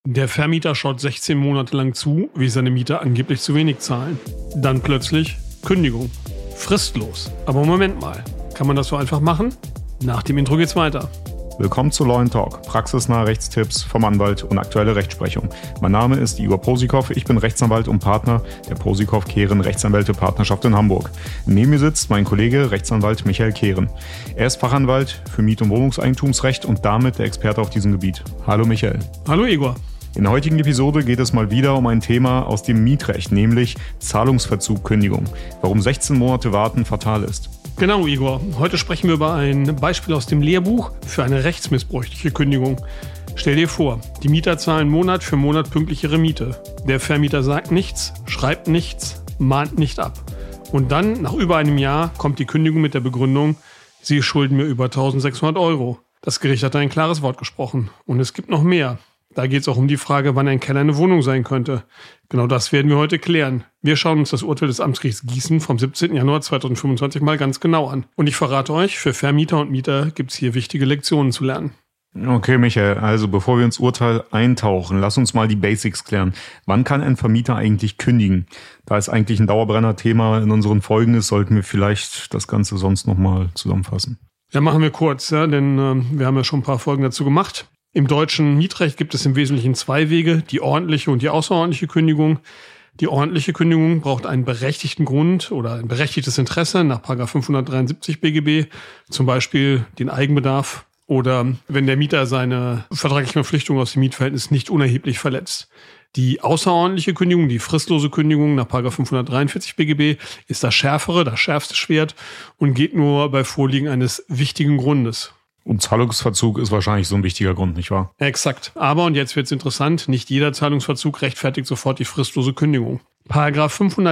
Der Vermieter schaut 16 Monate lang zu, wie seine Mieter angeblich zu wenig zahlen. Dann plötzlich Kündigung. Fristlos. Aber Moment mal, kann man das so einfach machen? Nach dem Intro geht's weiter. Willkommen zu Law & Talk, praxisnahe Rechtstipps vom Anwalt und aktuelle Rechtsprechung. Mein Name ist Igor Posikow, ich bin Rechtsanwalt und Partner der Posikow-Kehren Rechtsanwälte Partnerschaft in Hamburg. Neben mir sitzt mein Kollege Rechtsanwalt Michael Kehren. Er ist Fachanwalt für Miet- und Wohnungseigentumsrecht und damit der Experte auf diesem Gebiet. Hallo Michael. Hallo Igor. In der heutigen Episode geht es mal wieder um ein Thema aus dem Mietrecht, nämlich Zahlungsverzug, Kündigung. Warum 16 Monate warten fatal ist. Genau, Igor. Heute sprechen wir über ein Beispiel aus dem Lehrbuch für eine rechtsmissbräuchliche Kündigung. Stell dir vor, die Mieter zahlen Monat für Monat pünktlich ihre Miete. Der Vermieter sagt nichts, schreibt nichts, mahnt nicht ab. Und dann, nach über einem Jahr, kommt die Kündigung mit der Begründung, Sie schulden mir über 1.600 Euro. Das Gericht hat ein klares Wort gesprochen. Und es gibt noch mehr. Da geht es auch um die Frage, wann ein Keller eine Wohnung sein könnte. Genau das werden wir heute klären. Wir schauen uns das Urteil des Amtsgerichts Gießen vom 17. Januar 2025 mal ganz genau an. Und ich verrate euch, für Vermieter und Mieter gibt es hier wichtige Lektionen zu lernen. Okay, Michael, also bevor wir ins Urteil eintauchen, lass uns mal die Basics klären. Wann kann ein Vermieter eigentlich kündigen? Da es eigentlich ein Dauerbrenner-Thema in unseren Folgen ist, sollten wir vielleicht das Ganze sonst nochmal zusammenfassen. Ja, machen wir kurz, ja, denn wir haben ja schon ein paar Folgen dazu gemacht. Im deutschen Mietrecht gibt es im Wesentlichen zwei Wege, die ordentliche und die außerordentliche Kündigung. Die ordentliche Kündigung braucht einen berechtigten Grund oder ein berechtigtes Interesse nach § 573 BGB, zum Beispiel den Eigenbedarf oder wenn der Mieter seine vertraglichen Verpflichtungen aus dem Mietverhältnis nicht unerheblich verletzt. Die außerordentliche Kündigung, die fristlose Kündigung nach § 543 BGB ist das schärfste Schwert und geht nur bei Vorliegen eines wichtigen Grundes. Und Zahlungsverzug ist wahrscheinlich so ein wichtiger Grund, nicht wahr? Exakt. Aber, und jetzt wird's interessant, nicht jeder Zahlungsverzug rechtfertigt sofort die fristlose Kündigung. Paragraph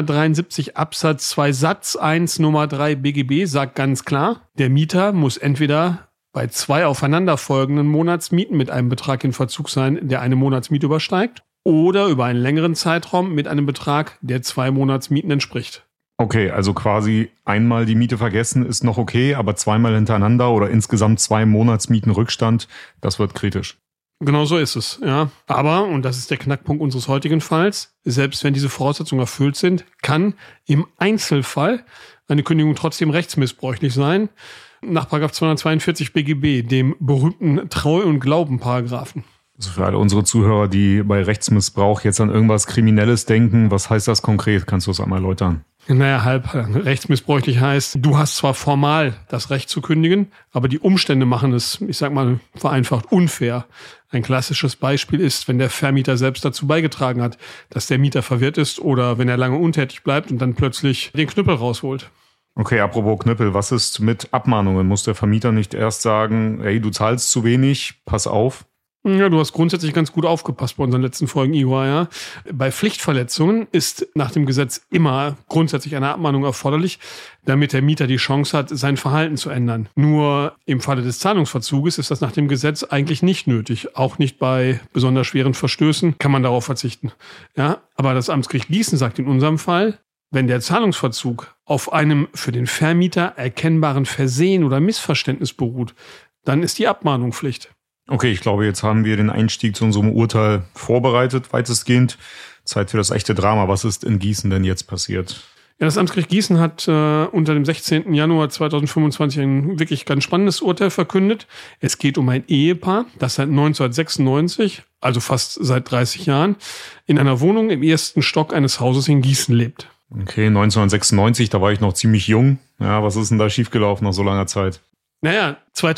573 Absatz 2 Satz 1 Nummer 3 BGB sagt ganz klar, der Mieter muss entweder bei 2 aufeinanderfolgenden Monatsmieten mit einem Betrag in Verzug sein, der eine Monatsmiete übersteigt, oder über einen längeren Zeitraum mit einem Betrag, der 2 Monatsmieten entspricht. Okay, also quasi einmal die Miete vergessen ist noch okay, aber zweimal hintereinander oder insgesamt 2 Monatsmieten Rückstand, das wird kritisch. Genau so ist es, ja. Aber, und das ist der Knackpunkt unseres heutigen Falls, selbst wenn diese Voraussetzungen erfüllt sind, kann im Einzelfall eine Kündigung trotzdem rechtsmissbräuchlich sein, nach § 242 BGB, dem berühmten Treu- und Glauben-Paragraphen. Also für alle unsere Zuhörer, die bei Rechtsmissbrauch jetzt an irgendwas Kriminelles denken, was heißt das konkret? Kannst du es einmal erläutern? Naja, halb rechtsmissbräuchlich heißt, du hast zwar formal das Recht zu kündigen, aber die Umstände machen es, ich sag mal vereinfacht, unfair. Ein klassisches Beispiel ist, wenn der Vermieter selbst dazu beigetragen hat, dass der Mieter verwirrt ist oder wenn er lange untätig bleibt und dann plötzlich den Knüppel rausholt. Okay, apropos Knüppel, was ist mit Abmahnungen? Muss der Vermieter nicht erst sagen, hey, du zahlst zu wenig, pass auf? Ja, du hast grundsätzlich ganz gut aufgepasst bei unseren letzten Folgen, Igor, ja. Bei Pflichtverletzungen ist nach dem Gesetz immer grundsätzlich eine Abmahnung erforderlich, damit der Mieter die Chance hat, sein Verhalten zu ändern. Nur im Falle des Zahlungsverzuges ist das nach dem Gesetz eigentlich nicht nötig. Auch nicht bei besonders schweren Verstößen kann man darauf verzichten. Ja, aber das Amtsgericht Gießen sagt in unserem Fall, wenn der Zahlungsverzug auf einem für den Vermieter erkennbaren Versehen oder Missverständnis beruht, dann ist die Abmahnung Pflicht. Okay, ich glaube, jetzt haben wir den Einstieg zu unserem Urteil vorbereitet, weitestgehend. Zeit für das echte Drama. Was ist in Gießen denn jetzt passiert? Ja, das Amtsgericht Gießen hat unter dem 16. Januar 2025 ein wirklich ganz spannendes Urteil verkündet. Es geht um ein Ehepaar, das seit 1996, also fast seit 30 Jahren, in einer Wohnung im ersten Stock eines Hauses in Gießen lebt. Okay, 1996, da war ich noch ziemlich jung. Ja, was ist denn da schiefgelaufen nach so langer Zeit? Naja,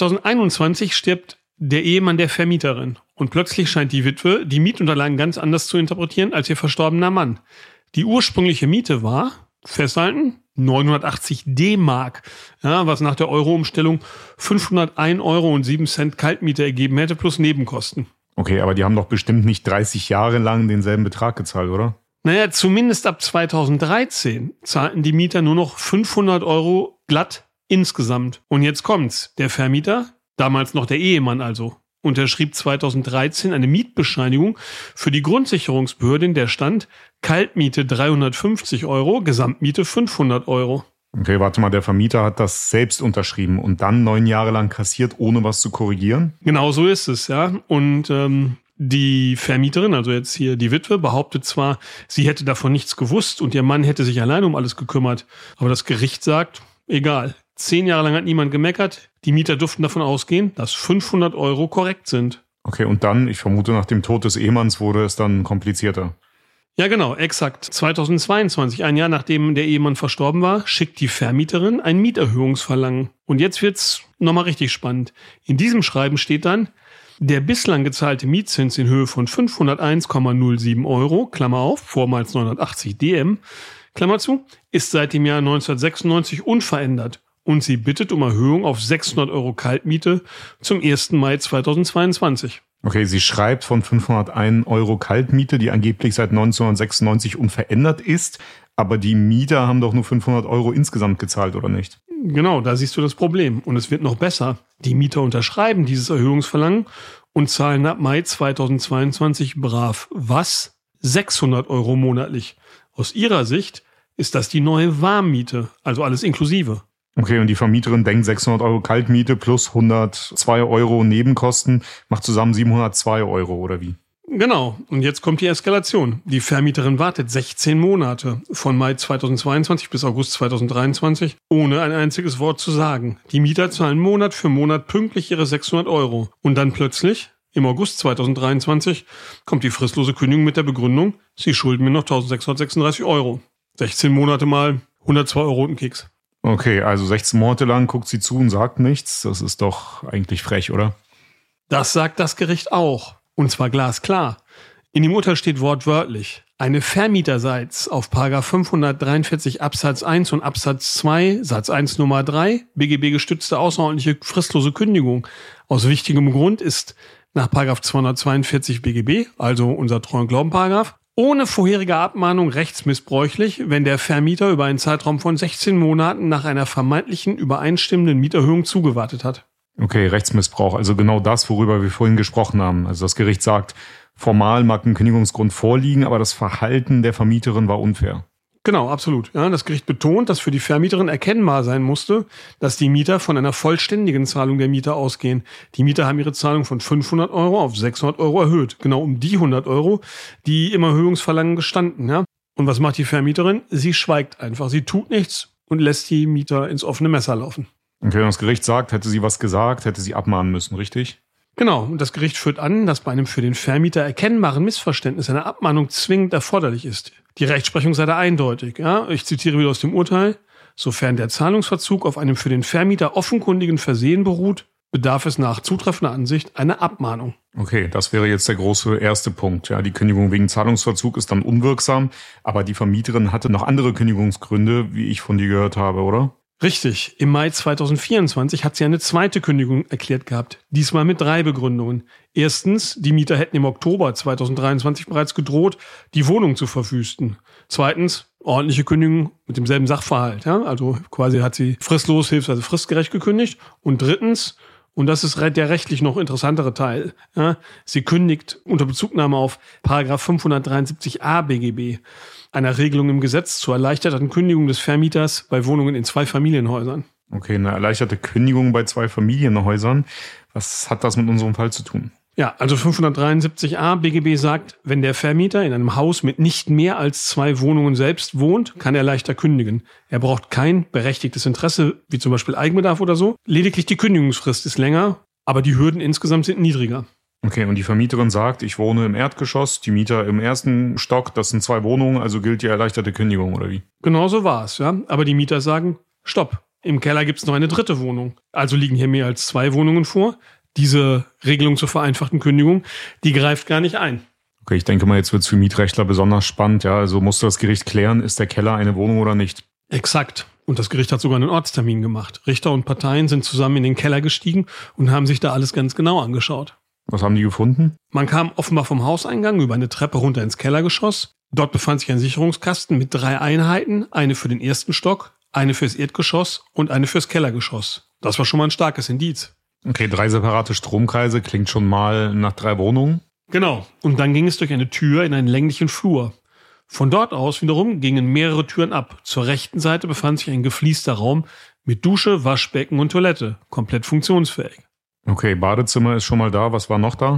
2021 stirbt der Ehemann der Vermieterin. Und plötzlich scheint die Witwe die Mietunterlagen ganz anders zu interpretieren als ihr verstorbener Mann. Die ursprüngliche Miete war, festhalten, 980 D-Mark, ja, was nach der Euro-Umstellung 501,07 € Kaltmiete ergeben hätte, plus Nebenkosten. Okay, aber die haben doch bestimmt nicht 30 Jahre lang denselben Betrag gezahlt, oder? Naja, zumindest ab 2013 zahlten die Mieter nur noch 500 € glatt insgesamt. Und jetzt kommt's. Der Vermieter, damals noch der Ehemann also, unterschrieb 2013 eine Mietbescheinigung für die Grundsicherungsbehörde, in der stand Kaltmiete 350 €, Gesamtmiete 500 €. Okay, warte mal, der Vermieter hat das selbst unterschrieben und dann 9 Jahre lang kassiert, ohne was zu korrigieren? Genau so ist es, ja. Und Die Vermieterin, also jetzt hier die Witwe, behauptet zwar, sie hätte davon nichts gewusst und ihr Mann hätte sich allein um alles gekümmert. Aber das Gericht sagt, egal. 10 Jahre lang hat niemand gemeckert. Die Mieter durften davon ausgehen, dass 500 € korrekt sind. Okay, und dann, ich vermute, nach dem Tod des Ehemanns wurde es dann komplizierter. Ja, genau, exakt. 2022, ein Jahr nachdem der Ehemann verstorben war, schickt die Vermieterin ein Mieterhöhungsverlangen. Und jetzt wird's nochmal richtig spannend. In diesem Schreiben steht dann, der bislang gezahlte Mietzins in Höhe von 501,07 €, Klammer auf, vormals 980 DM, Klammer zu, ist seit dem Jahr 1996 unverändert. Und sie bittet um Erhöhung auf 600 € Kaltmiete zum 1. Mai 2022. Okay, sie schreibt von 501 € Kaltmiete, die angeblich seit 1996 unverändert ist, aber die Mieter haben doch nur 500 € insgesamt gezahlt, oder nicht? Genau, da siehst du das Problem. Und es wird noch besser. Die Mieter unterschreiben dieses Erhöhungsverlangen und zahlen ab Mai 2022 brav. Was? 600 € monatlich. Aus ihrer Sicht ist das die neue Warmmiete, also alles inklusive. Okay, und die Vermieterin denkt 600 € Kaltmiete plus 102 € Nebenkosten macht zusammen 702 €, oder wie? Genau, und jetzt kommt die Eskalation. Die Vermieterin wartet 16 Monate, von Mai 2022 bis August 2023, ohne ein einziges Wort zu sagen. Die Mieter zahlen Monat für Monat pünktlich ihre 600 €. Und dann plötzlich, im August 2023, kommt die fristlose Kündigung mit der Begründung, sie schulden mir noch 1.636 €. 16 Monate mal 102 € und ein Keks. Okay, also 16 Monate lang guckt sie zu und sagt nichts. Das ist doch eigentlich frech, oder? Das sagt das Gericht auch. Und zwar glasklar. In dem Urteil steht wortwörtlich, eine vermieterseits auf § 543 Absatz 1 und Absatz 2, Satz 1 Nummer 3, BGB gestützte außerordentliche fristlose Kündigung aus wichtigem Grund ist nach § 242 BGB, also unser Treu- und Glauben-Paragraph, ohne vorherige Abmahnung rechtsmissbräuchlich, wenn der Vermieter über einen Zeitraum von 16 Monaten nach einer vermeintlichen übereinstimmenden Mieterhöhung zugewartet hat. Okay, Rechtsmissbrauch, also genau das, worüber wir vorhin gesprochen haben. Also das Gericht sagt, formal mag ein Kündigungsgrund vorliegen, aber das Verhalten der Vermieterin war unfair. Genau, absolut. Ja, das Gericht betont, dass für die Vermieterin erkennbar sein musste, dass die Mieter von einer vollständigen Zahlung der Miete ausgehen. Die Mieter haben ihre Zahlung von 500 € auf 600 € erhöht. Genau um die 100 €, die im Erhöhungsverlangen gestanden. Ja. Und was macht die Vermieterin? Sie schweigt einfach. Sie tut nichts und lässt die Mieter ins offene Messer laufen. Okay, wenn das Gericht sagt, hätte sie was gesagt, hätte sie abmahnen müssen, richtig? Genau, und das Gericht führt an, dass bei einem für den Vermieter erkennbaren Missverständnis eine Abmahnung zwingend erforderlich ist. Die Rechtsprechung sei da eindeutig. Ja? Ich zitiere wieder aus dem Urteil. Sofern der Zahlungsverzug auf einem für den Vermieter offenkundigen Versehen beruht, bedarf es nach zutreffender Ansicht einer Abmahnung. Okay, das wäre jetzt der große erste Punkt. Ja, die Kündigung wegen Zahlungsverzug ist dann unwirksam, aber die Vermieterin hatte noch andere Kündigungsgründe, wie ich von dir gehört habe, oder? Richtig. Im Mai 2024 hat sie eine zweite Kündigung erklärt gehabt. Diesmal mit 3 Begründungen. Erstens, die Mieter hätten im Oktober 2023 bereits gedroht, die Wohnung zu verwüsten. Zweitens, ordentliche Kündigung mit demselben Sachverhalt. Ja? Also quasi hat sie fristlos, also fristgerecht gekündigt. Und drittens, und das ist der rechtlich noch interessantere Teil, ja, sie kündigt unter Bezugnahme auf § 573a BGB, einer Regelung im Gesetz zur erleichterten Kündigung des Vermieters bei Wohnungen in 2 Familienhäusern. Okay, eine erleichterte Kündigung bei 2 Familienhäusern. Was hat das mit unserem Fall zu tun? Ja, also 573a BGB sagt, wenn der Vermieter in einem Haus mit nicht mehr als 2 Wohnungen selbst wohnt, kann er leichter kündigen. Er braucht kein berechtigtes Interesse, wie zum Beispiel Eigenbedarf oder so. Lediglich die Kündigungsfrist ist länger, aber die Hürden insgesamt sind niedriger. Okay, und die Vermieterin sagt, ich wohne im Erdgeschoss, die Mieter im 1. Stock, das sind 2 Wohnungen, also gilt die erleichterte Kündigung, oder wie? Genau so war es, ja. Aber die Mieter sagen, stopp, im Keller gibt's noch eine 3. Wohnung. Also liegen hier mehr als 2 Wohnungen vor. Diese Regelung zur vereinfachten Kündigung, die greift gar nicht ein. Okay, ich denke mal, jetzt wird's für Mietrechtler besonders spannend, ja. Also musste das Gericht klären, ist der Keller eine Wohnung oder nicht? Exakt. Und das Gericht hat sogar einen Ortstermin gemacht. Richter und Parteien sind zusammen in den Keller gestiegen und haben sich da alles ganz genau angeschaut. Was haben die gefunden? Man kam offenbar vom Hauseingang über eine Treppe runter ins Kellergeschoss. Dort befand sich ein Sicherungskasten mit 3 Einheiten, eine für den 1. Stock, eine fürs Erdgeschoss und eine fürs Kellergeschoss. Das war schon mal ein starkes Indiz. Okay, 3 separate Stromkreise klingt schon mal nach 3 Wohnungen. Genau. Und dann ging es durch eine Tür in einen länglichen Flur. Von dort aus wiederum gingen mehrere Türen ab. Zur rechten Seite befand sich ein gefliester Raum mit Dusche, Waschbecken und Toilette. Komplett funktionsfähig. Okay, Badezimmer ist schon mal da. Was war noch da?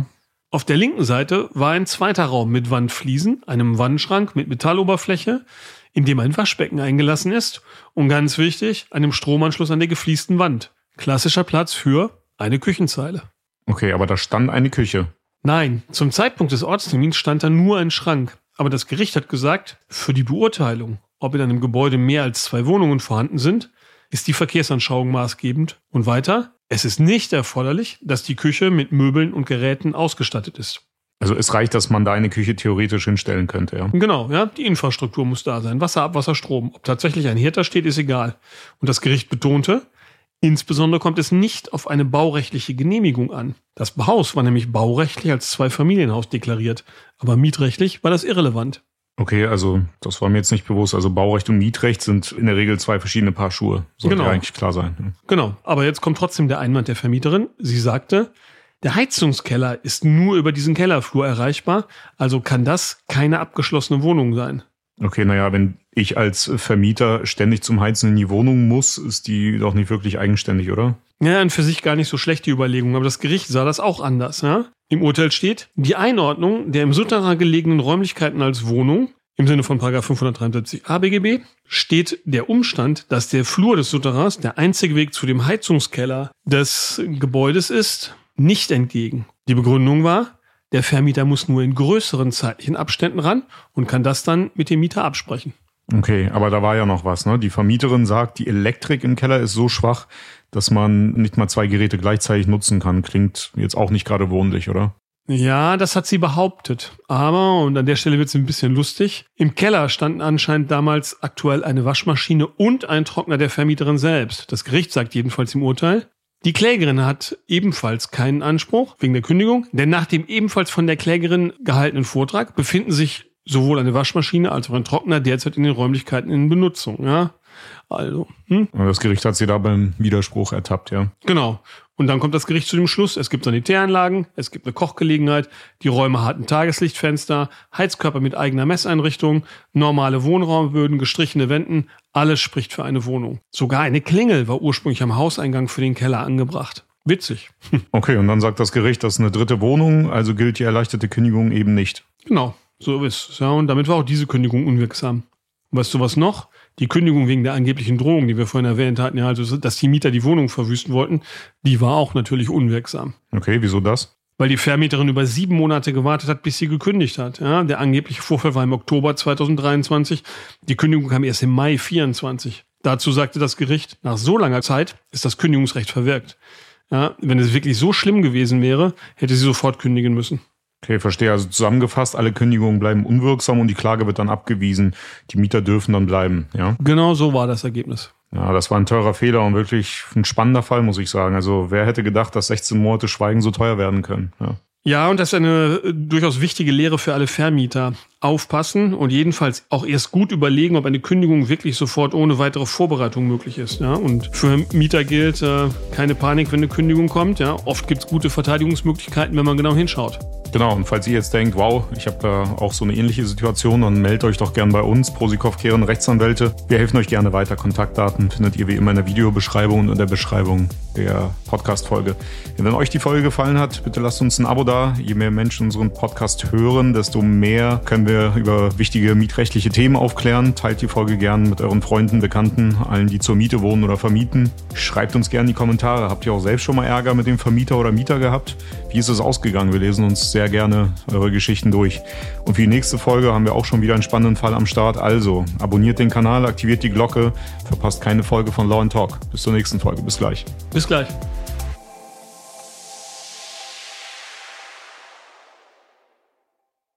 Auf der linken Seite war ein zweiter Raum mit Wandfliesen, einem Wandschrank mit Metalloberfläche, in dem ein Waschbecken eingelassen ist und ganz wichtig, einem Stromanschluss an der gefliesten Wand. Klassischer Platz für eine Küchenzeile. Okay, aber da stand eine Küche. Nein, zum Zeitpunkt des Ortstermins stand da nur ein Schrank. Aber das Gericht hat gesagt, für die Beurteilung, ob in einem Gebäude mehr als 2 Wohnungen vorhanden sind, ist die Verkehrsanschauung maßgebend. Und weiter, es ist nicht erforderlich, dass die Küche mit Möbeln und Geräten ausgestattet ist. Also es reicht, dass man da eine Küche theoretisch hinstellen könnte, ja? Genau, ja, die Infrastruktur muss da sein. Wasser, Abwasser, Strom. Ob tatsächlich ein Herd da steht, ist egal. Und das Gericht betonte, insbesondere kommt es nicht auf eine baurechtliche Genehmigung an. Das Haus war nämlich baurechtlich als Zweifamilienhaus deklariert, aber mietrechtlich war das irrelevant. Okay, also das war mir jetzt nicht bewusst. Also Baurecht und Mietrecht sind in der Regel 2 verschiedene Paar Schuhe. Sollte ja eigentlich klar sein. Genau, aber jetzt kommt trotzdem der Einwand der Vermieterin. Sie sagte, der Heizungskeller ist nur über diesen Kellerflur erreichbar, also kann das keine abgeschlossene Wohnung sein. Okay, naja, wenn ich als Vermieter ständig zum Heizen in die Wohnung muss, ist die doch nicht wirklich eigenständig, oder? Ja, und für sich gar nicht so schlecht die Überlegung, aber das Gericht sah das auch anders. Ja? Im Urteil steht, die Einordnung der im Souterrain gelegenen Räumlichkeiten als Wohnung, im Sinne von § 573a BGB, steht der Umstand, dass der Flur des Souterrains der einzige Weg zu dem Heizungskeller des Gebäudes ist, nicht entgegen. Die Begründung war, der Vermieter muss nur in größeren zeitlichen Abständen ran und kann das dann mit dem Mieter absprechen. Okay, aber da war ja noch was, ne? Die Vermieterin sagt, die Elektrik im Keller ist so schwach, dass man nicht mal 2 Geräte gleichzeitig nutzen kann. Klingt jetzt auch nicht gerade wohnlich, oder? Ja, das hat sie behauptet. Aber, und an der Stelle wird es ein bisschen lustig, im Keller standen anscheinend damals aktuell eine Waschmaschine und ein Trockner der Vermieterin selbst. Das Gericht sagt jedenfalls im Urteil, die Klägerin hat ebenfalls keinen Anspruch wegen der Kündigung, denn nach dem ebenfalls von der Klägerin gehaltenen Vortrag befinden sich sowohl eine Waschmaschine als auch ein Trockner derzeit in den Räumlichkeiten in Benutzung. Ja, also. Das Gericht hat sie da beim Widerspruch ertappt, ja. Genau. Und dann kommt das Gericht zu dem Schluss, es gibt Sanitäranlagen, es gibt eine Kochgelegenheit, die Räume hatten Tageslichtfenster, Heizkörper mit eigener Messeinrichtung, normale Wohnraumböden, gestrichene Wänden, alles spricht für eine Wohnung. Sogar eine Klingel war ursprünglich am Hauseingang für den Keller angebracht. Witzig. Okay, und dann sagt das Gericht, das ist eine 3. Wohnung, also gilt die erleichterte Kündigung eben nicht. Genau, so ist es. Ja, und damit war auch diese Kündigung unwirksam. Und weißt du was noch? Die Kündigung wegen der angeblichen Drohung, die wir vorhin erwähnt hatten, ja, also dass die Mieter die Wohnung verwüsten wollten, die war auch natürlich unwirksam. Okay, wieso das? Weil die Vermieterin über 7 Monate gewartet hat, bis sie gekündigt hat. Ja, der angebliche Vorfall war im Oktober 2023. Die Kündigung kam erst im Mai 2024. Dazu sagte das Gericht, nach so langer Zeit ist das Kündigungsrecht verwirkt. Ja, wenn es wirklich so schlimm gewesen wäre, hätte sie sofort kündigen müssen. Okay, verstehe. Also zusammengefasst, alle Kündigungen bleiben unwirksam und die Klage wird dann abgewiesen. Die Mieter dürfen dann bleiben, ja? Genau so war das Ergebnis. Ja, das war ein teurer Fehler und wirklich ein spannender Fall, muss ich sagen. Also wer hätte gedacht, dass 16 Monate Schweigen so teuer werden können? Ja, und das ist eine durchaus wichtige Lehre für alle Vermieter. Aufpassen und jedenfalls auch erst gut überlegen, ob eine Kündigung wirklich sofort ohne weitere Vorbereitung möglich ist. Ja? Und für Mieter gilt, keine Panik, wenn eine Kündigung kommt. Ja? Oft gibt es gute Verteidigungsmöglichkeiten, wenn man genau hinschaut. Genau, und falls ihr jetzt denkt, wow, ich habe da auch so eine ähnliche Situation, dann meldet euch doch gern bei uns, Prosikow Kehren Rechtsanwälte. Wir helfen euch gerne weiter. Kontaktdaten findet ihr wie immer in der Videobeschreibung und in der Beschreibung der Podcast-Folge. Wenn euch die Folge gefallen hat, bitte lasst uns ein Abo da. Je mehr Menschen unseren Podcast hören, desto mehr können wir über wichtige mietrechtliche Themen aufklären. Teilt die Folge gern mit euren Freunden, Bekannten, allen, die zur Miete wohnen oder vermieten. Schreibt uns gerne in die Kommentare. Habt ihr auch selbst schon mal Ärger mit dem Vermieter oder Mieter gehabt? Wie ist es ausgegangen? Wir lesen uns sehr gerne eure Geschichten durch. Und für die nächste Folge haben wir auch schon wieder einen spannenden Fall am Start. Also abonniert den Kanal, aktiviert die Glocke, verpasst keine Folge von Law & Talk. Bis zur nächsten Folge. Bis gleich. Bis gleich.